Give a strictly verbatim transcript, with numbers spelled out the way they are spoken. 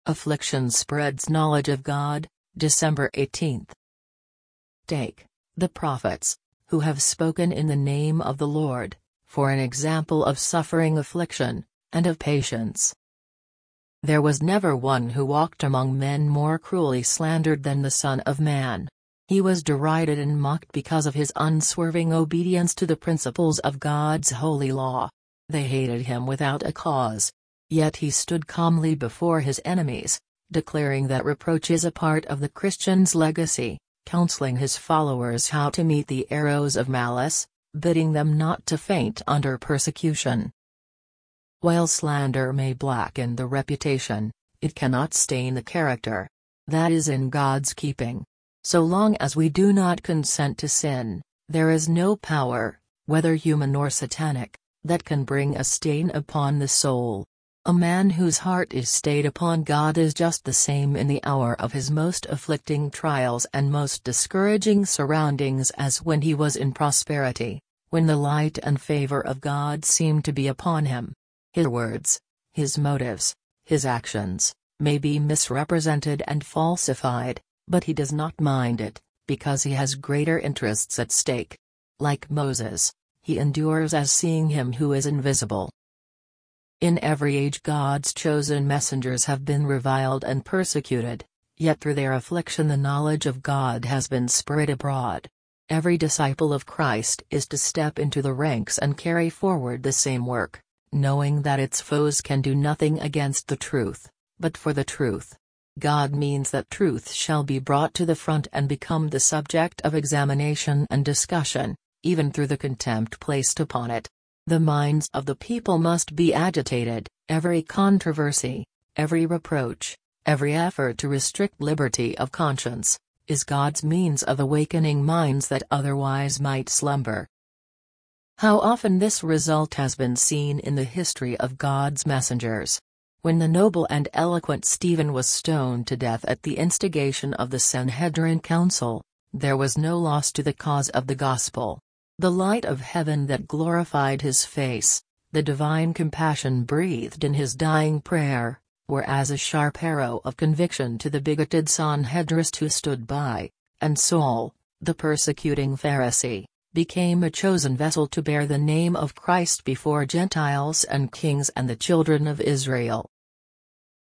Affliction spreads knowledge of God, December eighteenth. Take the prophets, who have spoken in the name of the Lord, for an example of suffering affliction, and of patience. There was never one who walked among men more cruelly slandered than the Son of Man. He was derided and mocked because of his unswerving obedience to the principles of God's holy law. They hated him without a cause. Yet he stood calmly before his enemies, declaring that reproach is a part of the Christian's legacy, counseling his followers how to meet the arrows of malice, bidding them not to faint under persecution. While slander may blacken the reputation, it cannot stain the character. That is in God's keeping. So long as we do not consent to sin, there is no power, whether human or satanic, that can bring a stain upon the soul. A man whose heart is stayed upon God is just the same in the hour of his most afflicting trials and most discouraging surroundings as when he was in prosperity, when the light and favor of God seemed to be upon him. His words, his motives, his actions, may be misrepresented and falsified, but he does not mind it, because he has greater interests at stake. Like Moses, he endures as seeing him who is invisible. In every age God's chosen messengers have been reviled and persecuted, yet through their affliction the knowledge of God has been spread abroad. Every disciple of Christ is to step into the ranks and carry forward the same work, knowing that its foes can do nothing against the truth, but for the truth. God means that truth shall be brought to the front and become the subject of examination and discussion, even through the contempt placed upon it. The minds of the people must be agitated. Every controversy, every reproach, every effort to restrict liberty of conscience, is God's means of awakening minds that otherwise might slumber. How often this result has been seen in the history of God's messengers. When the noble and eloquent Stephen was stoned to death at the instigation of the Sanhedrin Council, there was no loss to the cause of the gospel. The light of heaven that glorified his face, the divine compassion breathed in his dying prayer, were as a sharp arrow of conviction to the bigoted Sanhedrist who stood by, and Saul, the persecuting Pharisee, became a chosen vessel to bear the name of Christ before Gentiles and kings and the children of Israel.